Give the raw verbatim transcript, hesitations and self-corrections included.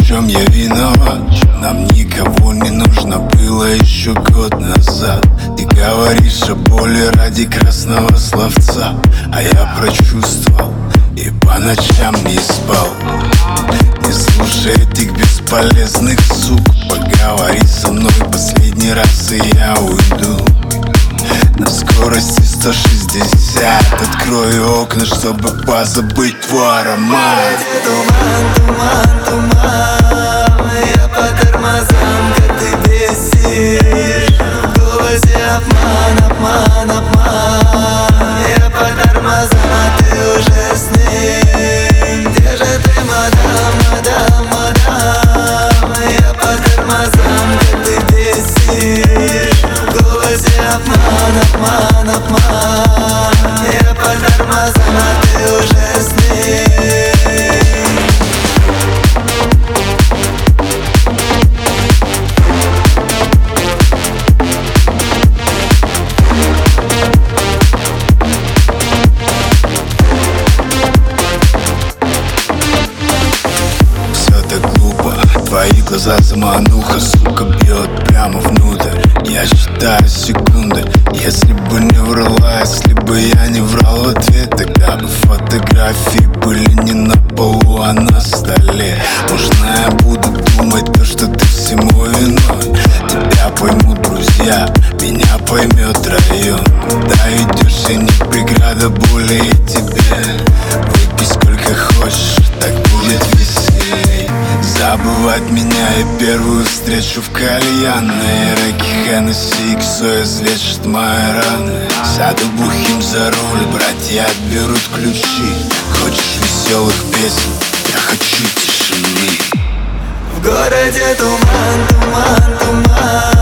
чем я виноват? Нам никого не нужно было еще год назад. Ты говоришь о боли ради красного словца, а я прочувствовал и по ночам не спал. Не слушай этих бесполезных сук, поговори со мной последний раз, и я уйду на скорости сто шестьдесят. Открою окна, чтобы позабыть твой аромат. Туман, туман, туман, я по тормозам, как ты бесишь. В голосе обман, обман, обман. Я по тормозам, а ты уже с ним. Где же ты, мадам, мадам, мадам? Я по тормозам, как ты бесишь. В голосе обман, обман, обман. Я по тормозам, а ты уже с ним. Твои глаза замануха, сука, бьет прямо внутрь. Я считаю секунды. Если бы не врала, если бы я не врал в ответ, тогда бы фотографии были не на полу, а на столе. Можно я буду думать то, что ты всему виной. Тебя поймут друзья, меня поймет район. Куда идешь, я не преграда более тебе. Выпей сколько хочешь, так будет веселей. Забывать меня и первую встречу в кальянной. Рэки, Хеннесси, Иксо излечит мои раны. Сяду бухим за руль, братья отберут ключи. Хочешь веселых песен? Я хочу тишины. В городе туман, туман, туман.